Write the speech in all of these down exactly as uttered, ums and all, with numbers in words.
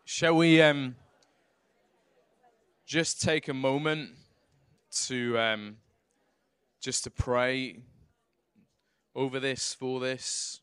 Shall we um, just take a moment to um, just to pray over this, for this?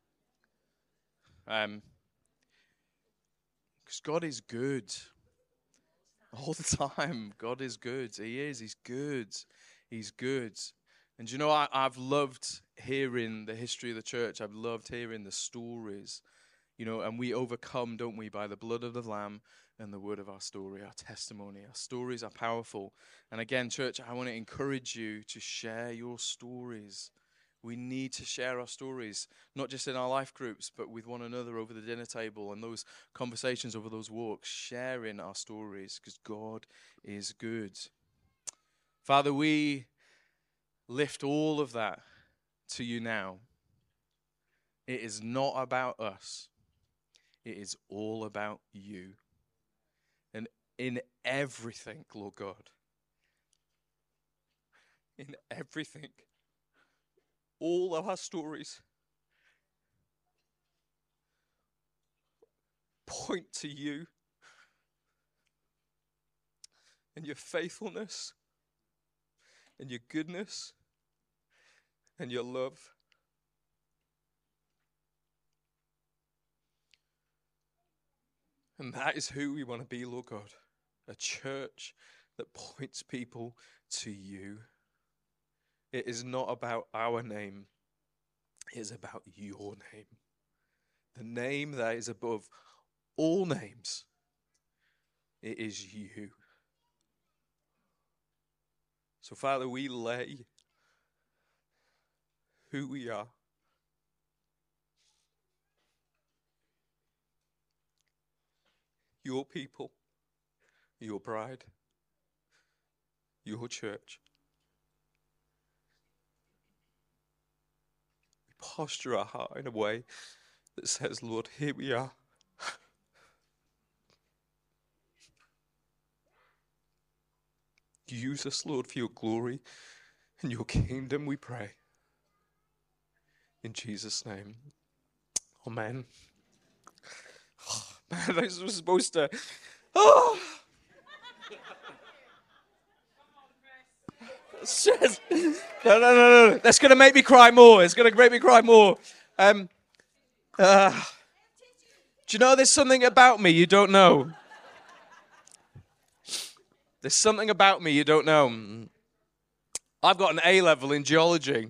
Um, because God is good all the time. God is good. He is. He's good. He's good. And you know, I, I've loved hearing the history of the church. I've loved hearing the stories. You know, and we overcome, don't we, by the blood of the Lamb and the word of our story, our testimony. Our stories are powerful. And again, church, I want to encourage you to share your stories. We need to share our stories, not just in our life groups, but with one another over the dinner table and those conversations over those walks, sharing our stories, because God is good. Father, we lift all of that to you now. It is not about us. It is all about you. And in everything, Lord God, in everything, all of our stories point to you and your faithfulness and your goodness and your love. And that is who we want to be, Lord God. A church that points people to you. It is not about our name. It is about your name. The name that is above all names. It is you. So, Father, we lay who we are, your people, your bride, your church. We posture our heart in a way that says, Lord, here we are. Use us, Lord, for your glory and your kingdom, we pray. In Jesus' name, amen. Oh, man, this was supposed to... Oh! It's just, no, no, no, no. That's going to make me cry more. It's going to make me cry more. Um, uh, do you know there's something about me you don't know? There's something about me you don't know. I've got an A level in geology.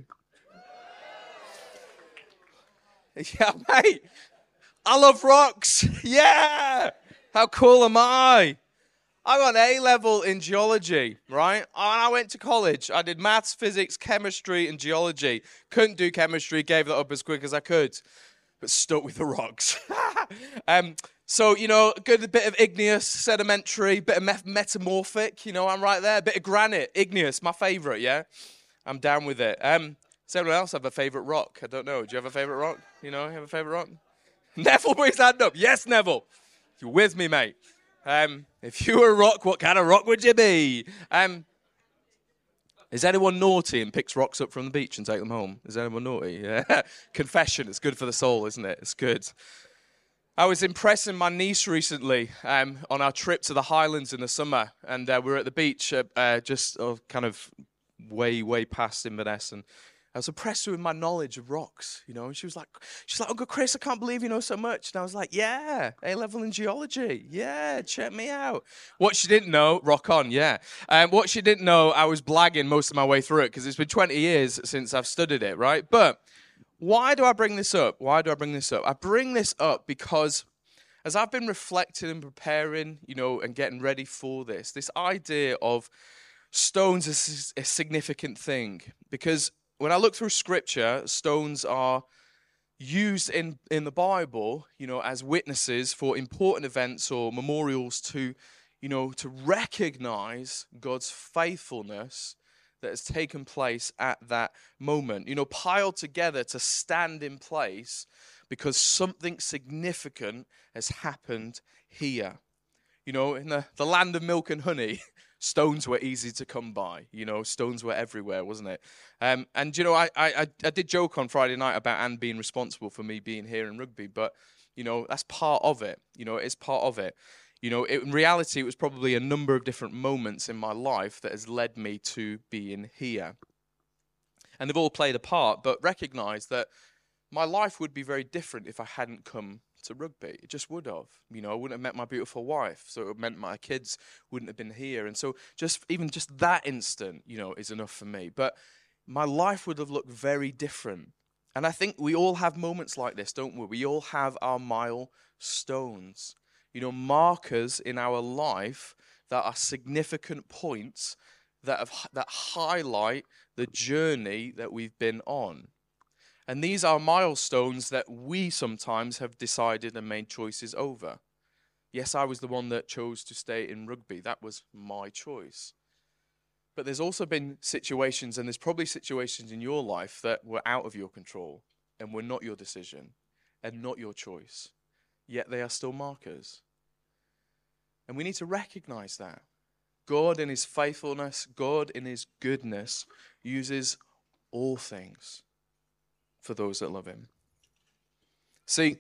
Yeah, mate. I love rocks. Yeah. How cool am I? I got an A level in geology, right? And I went to college. I did maths, physics, chemistry, and geology. Couldn't do chemistry, gave that up as quick as I could, but stuck with the rocks. um, so, you know, good a bit of igneous, sedimentary, bit of met- metamorphic, you know, I'm right there. A bit of granite, igneous, my favorite, yeah? I'm down with it. Um, does anyone else have a favorite rock? I don't know. Do you have a favorite rock? You know, you have a favorite rock? Neville, put his hand up. Yes, Neville. You're with me, mate. Um, if you were a rock, what kind of rock would you be? Um, is anyone naughty and picks rocks up from the beach and take them home? Is anyone naughty? Yeah. Confession. It's good for the soul, isn't it? It's good. I was impressing my niece recently um, on our trip to the Highlands in the summer, and uh, we were at the beach uh, uh, just uh, kind of way, way past Inverness, and I was impressed with my knowledge of rocks, you know, and she was like, she's like, Uncle Chris, I can't believe you know so much. And I was like, yeah, A-level in geology. Yeah, check me out. What she didn't know, rock on, yeah. Um, what she didn't know, I was blagging most of my way through it because it's been twenty years since I've studied it, right? But why do I bring this up? Why do I bring this up? I bring this up because as I've been reflecting and preparing, you know, and getting ready for this, this idea of stones is a significant thing because when I look through Scripture, stones are used in, in the Bible, you know, as witnesses for important events or memorials to, you know, to recognize God's faithfulness that has taken place at that moment. You know, piled together to stand in place because something significant has happened here. You know, in the, the land of milk and honey, stones were easy to come by. You know, stones were everywhere, wasn't it? Um, and, you know, I, I I did joke on Friday night about Anne being responsible for me being here in Rugby, but You know, that's part of it. You know, it's part of it. You know, it, in reality, it was probably a number of different moments in my life that has led me to being here. And they've all played a part, but recognize that my life would be very different if I hadn't come to rugby. It just would have. You know, I wouldn't have met my beautiful wife, so it meant my kids wouldn't have been here. And so just even just that instant, you know, is enough for me. But my life would have looked very different. And I think we all have moments like this, don't we? We all have our milestones, you know, markers in our life that are significant points that have, that highlight the journey that we've been on. And these are milestones that we sometimes have decided and made choices over. Yes, I was the one that chose to stay in rugby. That was my choice. But there's also been situations, and there's probably situations in your life that were out of your control and were not your decision and not your choice. Yet they are still markers. And we need to recognize that. God in his faithfulness, God in his goodness uses all things for those that love him. See,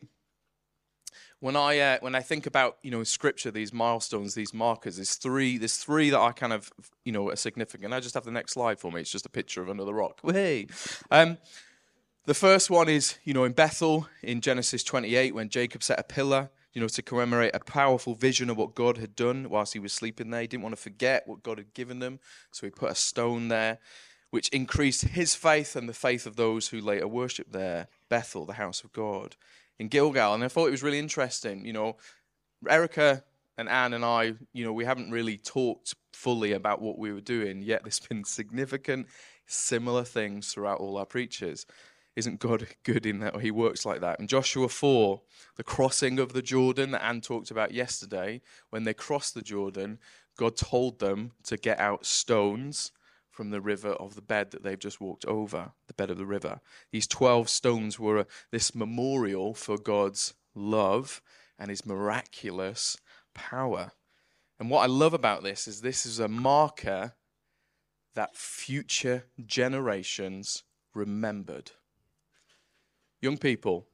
when I uh, when I think about, you know, Scripture, these milestones, these markers, there's three, there's three that I kind of, you know, are significant. I just have the next slide for me. It's just a picture of another rock. Hey, um, the first one is, you know, in Bethel in Genesis twenty-eight, when Jacob set a pillar, you know, to commemorate a powerful vision of what God had done whilst he was sleeping there. He didn't want to forget what God had given them, so he put a stone there, which increased his faith and the faith of those who later worshipped there. Bethel, the house of God, in Gilgal. And I thought it was really interesting. You know, Erica and Anne and I, you know, we haven't really talked fully about what we were doing, yet there's been significant, similar things throughout all our preachers. Isn't God good in that he works like that? In Joshua four, the crossing of the Jordan that Anne talked about yesterday, when they crossed the Jordan, God told them to get out stones from the river of the bed that they've just walked over, the bed of the river. These twelve stones were a, this memorial for God's love and his miraculous power. And what I love about this is this is a marker that future generations remembered. Young people,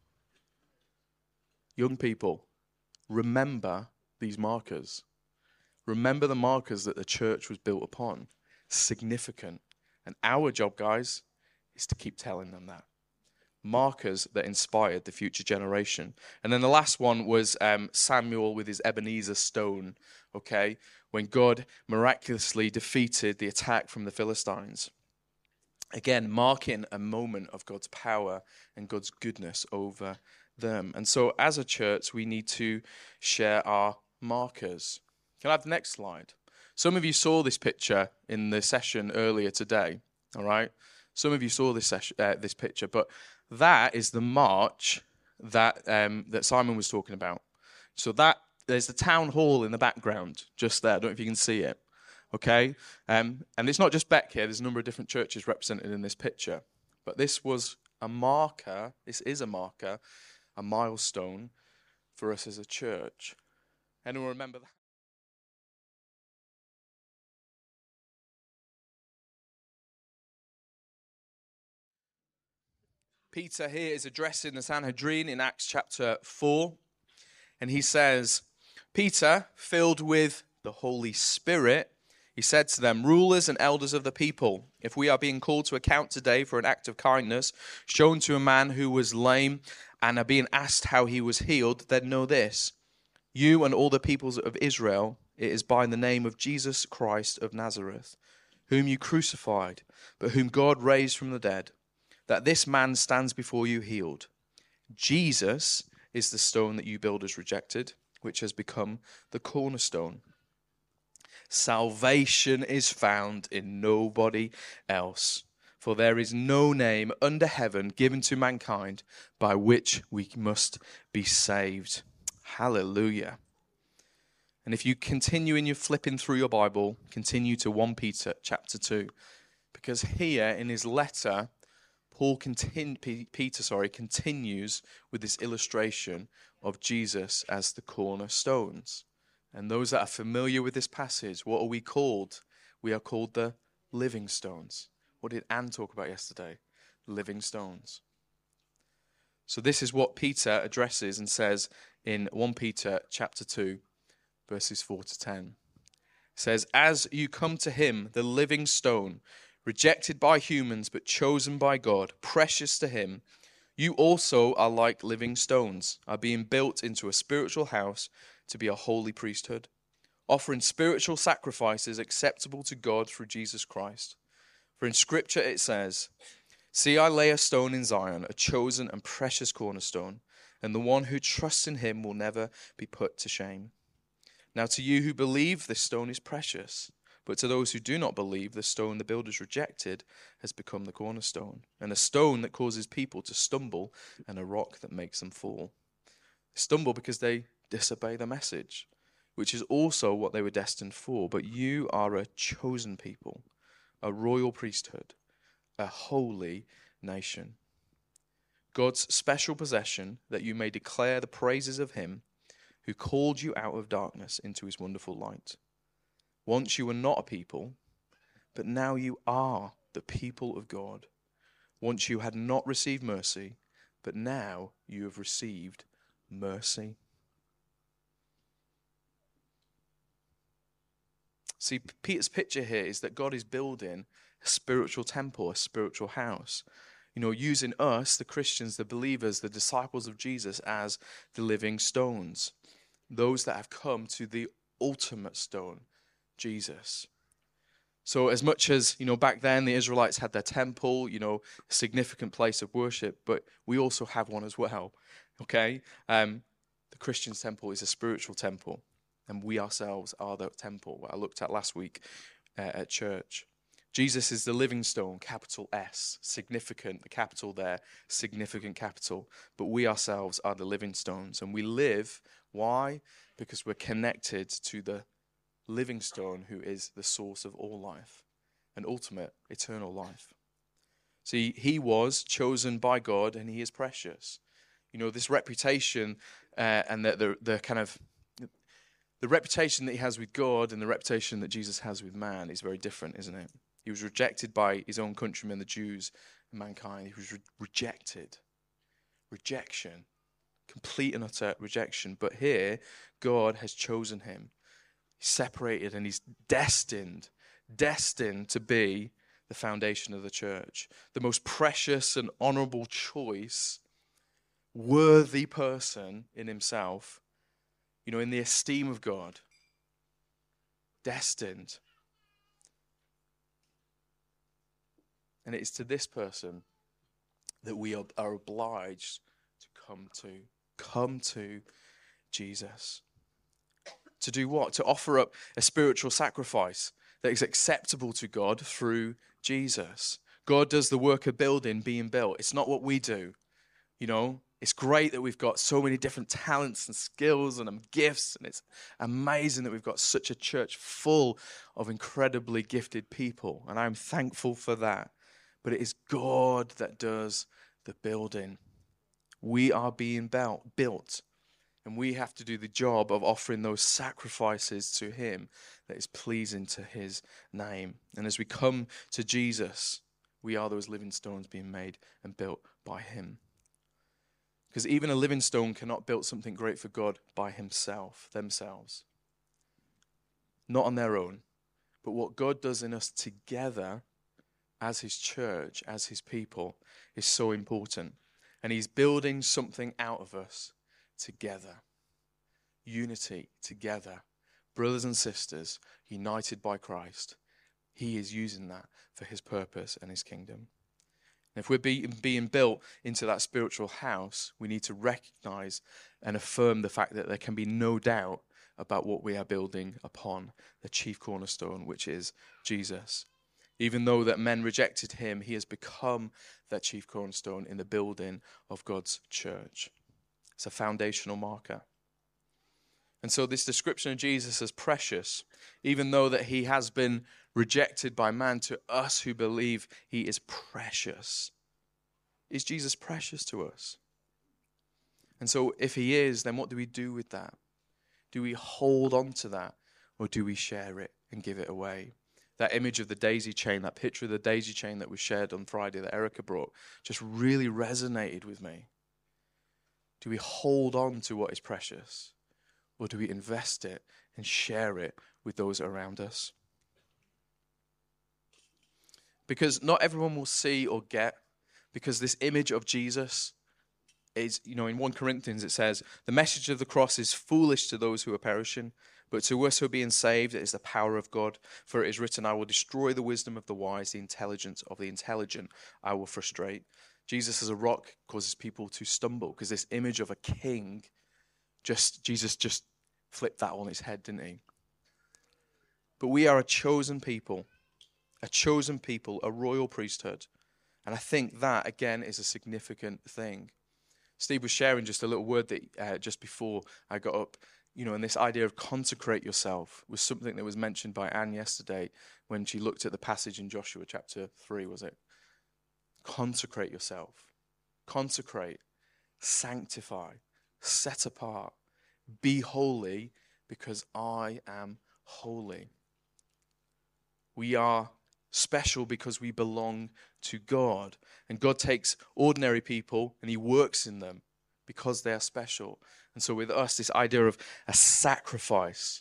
young people, remember these markers. Remember the markers that the church was built upon. Significant. And our job, guys, is to keep telling them that. Markers that inspired the future generation. And then the last one was um, Samuel with his Ebenezer stone, okay, when God miraculously defeated the attack from the Philistines. Again, marking a moment of God's power and God's goodness over them. And so as a church, we need to share our markers. Can I have the next slide? Some of you saw this picture in the session earlier today, all right? Some of you saw this session, uh, this picture, but that is the march that um, that Simon was talking about. So that there's the town hall in the background, just there. I don't know if you can see it, okay? Um, and it's not just Beck here. There's a number of different churches represented in this picture. But this was a marker, this is a marker, a milestone for us as a church. Anyone remember that? Peter here is addressing the Sanhedrin in Acts chapter four, and he says, Peter, filled with the Holy Spirit, he said to them, rulers and elders of the people, if we are being called to account today for an act of kindness shown to a man who was lame and are being asked how he was healed, then know this, you and all the peoples of Israel, it is by the name of Jesus Christ of Nazareth, whom you crucified, but whom God raised from the dead, that this man stands before you healed. Jesus is the stone that you builders rejected, which has become the cornerstone. Salvation is found in nobody else, for there is no name under heaven given to mankind by which we must be saved. Hallelujah. And if you continue in your flipping through your Bible, continue to First Peter chapter two, because here in his letter, Paul continu- Peter sorry, continues with this illustration of Jesus as the cornerstones. And those that are familiar with this passage, what are we called? We are called the living stones. What did Anne talk about yesterday? Living stones. So this is what Peter addresses and says in First Peter chapter two, verses four to ten. It says, "As you come to him, the living stone, rejected by humans but chosen by God, precious to him, you also are like living stones, are being built into a spiritual house to be a holy priesthood, offering spiritual sacrifices acceptable to God through Jesus Christ. For in Scripture it says, 'See, I lay a stone in Zion, a chosen and precious cornerstone, and the one who trusts in him will never be put to shame.' Now to you who believe, this stone is precious, but to those who do not believe, the stone the builders rejected has become the cornerstone, and a stone that causes people to stumble, and a rock that makes them fall. They stumble because they disobey the message, which is also what they were destined for. But you are a chosen people, a royal priesthood, a holy nation, God's special possession, that you may declare the praises of him who called you out of darkness into his wonderful light. Once you were not a people, but now you are the people of God. Once you had not received mercy, but now you have received mercy." See, Peter's picture here is that God is building a spiritual temple, a spiritual house. You know, using us, the Christians, the believers, the disciples of Jesus, as the living stones. Those that have come to the ultimate stone, Jesus. So as much as, you know, back then the Israelites had their temple, you know, a significant place of worship, but we also have one as well, okay? Um, the Christian's temple is a spiritual temple, and we ourselves are the temple, what I looked at last week uh, at church. Jesus is the living stone, capital S, significant, the capital there, significant capital. But we ourselves are the living stones, and we live, why? Because we're connected to the living stone who is the source of all life and ultimate eternal life. See, he was chosen by God, and he is precious. You know, this reputation uh, and the, the, the kind of the reputation that he has with God and the reputation that Jesus has with man is very different, isn't it? He was rejected by his own countrymen, the Jews, and mankind. He was re- rejected. Rejection. Complete and utter rejection. But here, God has chosen him. He's separated, and he's destined, destined to be the foundation of the church. The most precious and honorable choice, worthy person in himself, you know, in the esteem of God. Destined. And it is to this person that we are, are obliged to come to. Come to Jesus. To do what? To offer up a spiritual sacrifice that is acceptable to God through Jesus. God does the work of building, being built. It's not what we do. You know, it's great that we've got so many different talents and skills and gifts, and it's amazing that we've got such a church full of incredibly gifted people, and I'm thankful for that. But it is God that does the building. We are being built, and we have to do the job of offering those sacrifices to him that is pleasing to his name. And as we come to Jesus, we are those living stones being made and built by him. Because even a living stone cannot build something great for God by himself, themselves. Not on their own. But what God does in us together as his church, as his people, is so important. And he's building something out of us together. Unity together. Brothers and sisters, united by Christ. He is using that for his purpose and his kingdom. And if we're being, being built into that spiritual house, we need to recognize and affirm the fact that there can be no doubt about what we are building upon, the chief cornerstone, which is Jesus. Even though that men rejected him, he has become that chief cornerstone in the building of God's church. It's a foundational marker. And so this description of Jesus as precious, even though that he has been rejected by man, to us who believe he is precious. Is Jesus precious to us? And so if he is, then what do we do with that? Do we hold on to that, or do we share it and give it away? That image of the daisy chain, that picture of the daisy chain that was shared on Friday that Erica brought, just really resonated with me. Do we hold on to what is precious? Or do we invest it and share it with those around us? Because not everyone will see or get, because this image of Jesus is, you know, in First Corinthians it says, the message of the cross is foolish to those who are perishing, but to us who are being saved it is the power of God. For it is written, I will destroy the wisdom of the wise, the intelligence of the intelligent I will frustrate. Jesus as a rock causes people to stumble, because this image of a king, just Jesus just flipped that on his head, didn't he? But we are a chosen people, a chosen people, a royal priesthood. And I think that, again, is a significant thing. Steve was sharing just a little word that uh, just before I got up, you know, and this idea of consecrate yourself was something that was mentioned by Anne yesterday when she looked at the passage in Joshua chapter three, was it? Consecrate yourself. Consecrate. Sanctify. Set apart. Be holy because I am holy. We are special because we belong to God. And God takes ordinary people and he works in them because they are special. And so with us, this idea of a sacrifice,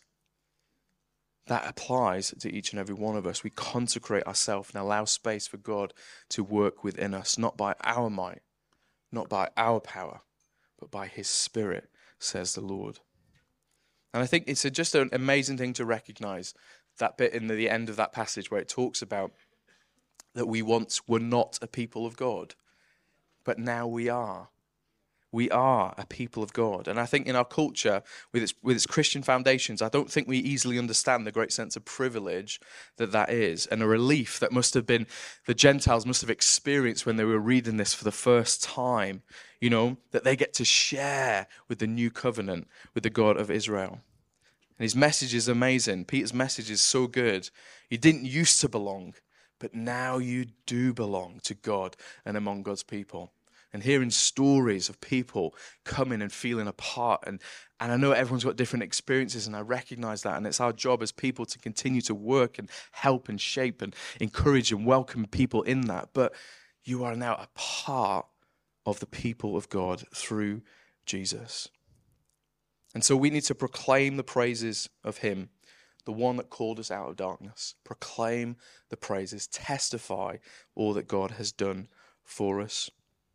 that applies to each and every one of us. We consecrate ourselves and allow space for God to work within us, not by our might, not by our power, but by his Spirit, says the Lord. And I think it's a, just an amazing thing to recognize that bit in the, the end of that passage where it talks about that we once were not a people of God, but now we are. We are a people of God. And I think in our culture, with its, with its Christian foundations, I don't think we easily understand the great sense of privilege that that is, and a relief that must have been, the Gentiles must have experienced when they were reading this for the first time, you know, that they get to share with the new covenant, with the God of Israel. And his message is amazing. Peter's message is so good. You didn't used to belong, but now you do belong to God and among God's people. And hearing stories of people coming and feeling a part. And, and I know everyone's got different experiences, and I recognize that. And it's our job as people to continue to work and help and shape and encourage and welcome people in that. But you are now a part of the people of God through Jesus. And so we need to proclaim the praises of him, the one that called us out of darkness. Proclaim the praises, testify all that God has done for us.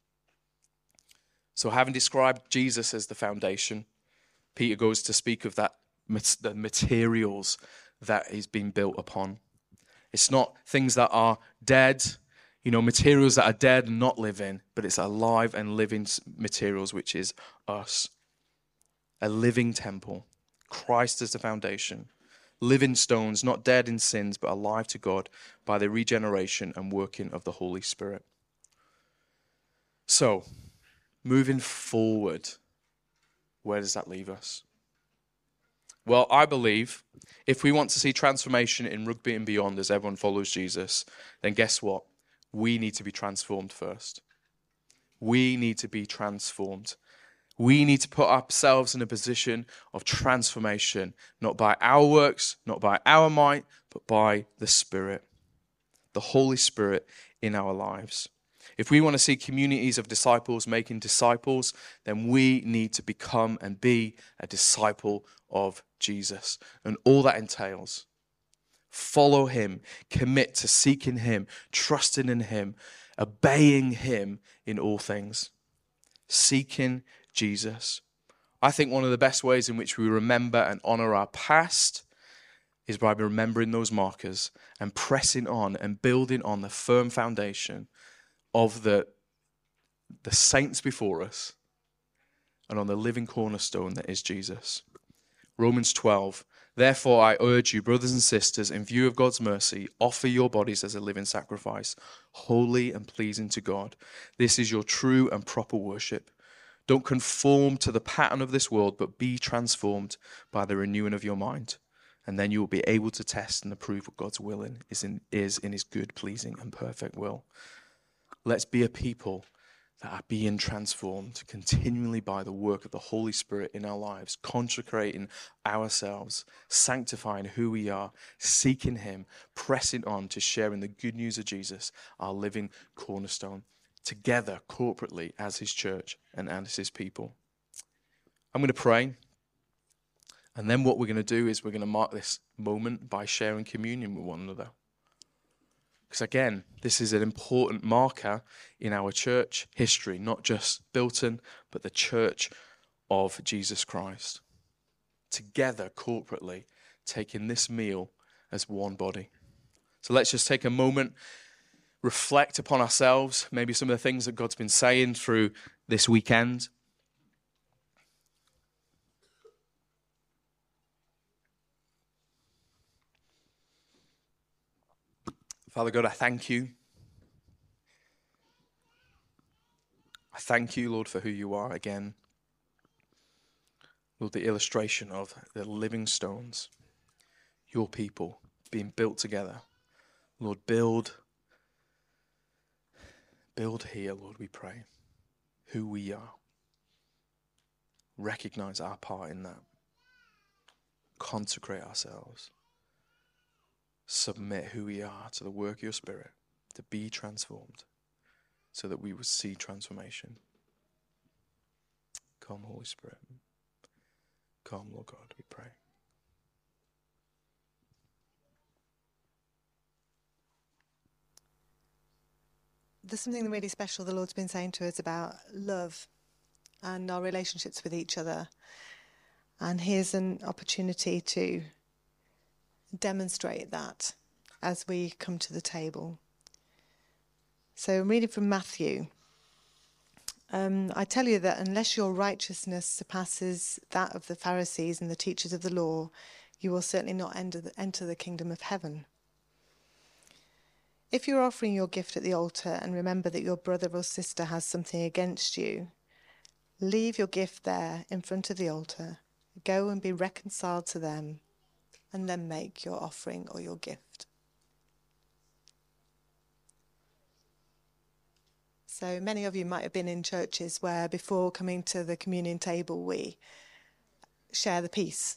So having described Jesus as the foundation, Peter goes to speak of that, the materials that he's been built upon. It's not things that are dead, you know, materials that are dead and not living, but it's alive and living materials, which is us. A living temple, Christ as the foundation. Living stones, not dead in sins, but alive to God by the regeneration and working of the Holy Spirit. So, moving forward, where does that leave us? Well, I believe if we want to see transformation in Rugby and beyond as everyone follows Jesus, then guess what? We need to be transformed first. We need to be transformed. We need to put ourselves in a position of transformation, not by our works, not by our might, but by the Spirit, the Holy Spirit in our lives. If we want to see communities of disciples making disciples, then we need to become and be a disciple of Jesus. And all that entails, follow him, commit to seeking him, trusting in him, obeying him in all things. Seeking Jesus. I think one of the best ways in which we remember and honor our past is by remembering those markers and pressing on and building on the firm foundation of the, the saints before us and on the living cornerstone that is Jesus. Romans twelve, therefore I urge you, brothers and sisters, in view of God's mercy, offer your bodies as a living sacrifice, holy and pleasing to God. This is your true and proper worship. Don't conform to the pattern of this world, but be transformed by the renewing of your mind. And then you will be able to test and approve what God's will in, is, in, is in his good, pleasing, and perfect will. Let's be a people that are being transformed continually by the work of the Holy Spirit in our lives, consecrating ourselves, sanctifying who we are, seeking him, pressing on to sharing the good news of Jesus, our living cornerstone, together corporately as his church and as his people. I'm going to pray. And then what we're going to do is we're going to mark this moment by sharing communion with one another. Because again, this is an important marker in our church history, not just Bilton, but the church of Jesus Christ. Together, corporately, taking this meal as one body. So let's just take a moment, reflect upon ourselves, maybe some of the things that God's been saying through this weekend. Father God, I thank you. I thank you, Lord, for who you are again. Lord, the illustration of the living stones, your people being built together. Lord, build, build here, Lord, we pray, who we are. Recognize our part in that. Consecrate ourselves. Submit who we are to the work of your Spirit, to be transformed, so that we would see transformation. Come, Holy Spirit. Come, Lord God, we pray. There's something really special the Lord's been saying to us about love and our relationships with each other. And here's an opportunity to demonstrate that as we come to the table. So I'm reading from Matthew. Um, I tell you that unless your righteousness surpasses that of the Pharisees and the teachers of the law, you will certainly not enter the, enter the kingdom of heaven. If you're offering your gift at the altar and remember that your brother or sister has something against you, leave your gift there in front of the altar, go and be reconciled to them, and then make your offering or your gift. So many of you might have been in churches where before coming to the communion table we share the peace.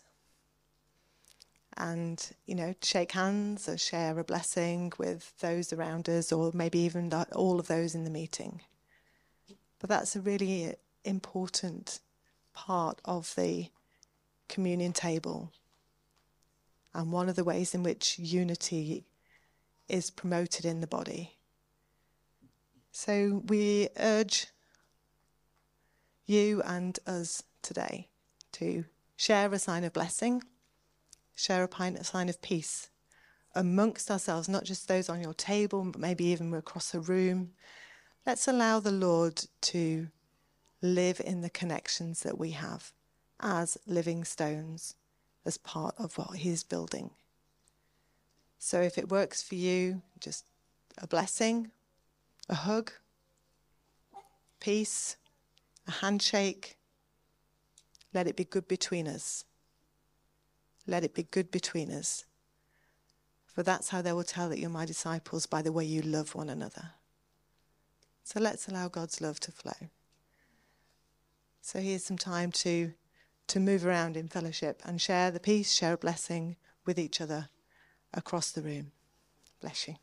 And, you know, shake hands or share a blessing with those around us, or maybe even all of those in the meeting. But that's a really important part of the communion table. And one of the ways in which unity is promoted in the body. So we urge you and us today to share a sign of blessing, share a sign of peace amongst ourselves, not just those on your table, but maybe even across the room. Let's allow the Lord to live in the connections that we have as living stones, as part of what he's building. So if it works for you, just a blessing, a hug, peace, a handshake, let it be good between us. Let it be good between us. For that's how they will tell that you're my disciples, by the way you love one another. So let's allow God's love to flow. So here's some time to, to move around in fellowship and share the peace, share a blessing with each other across the room. Bless you.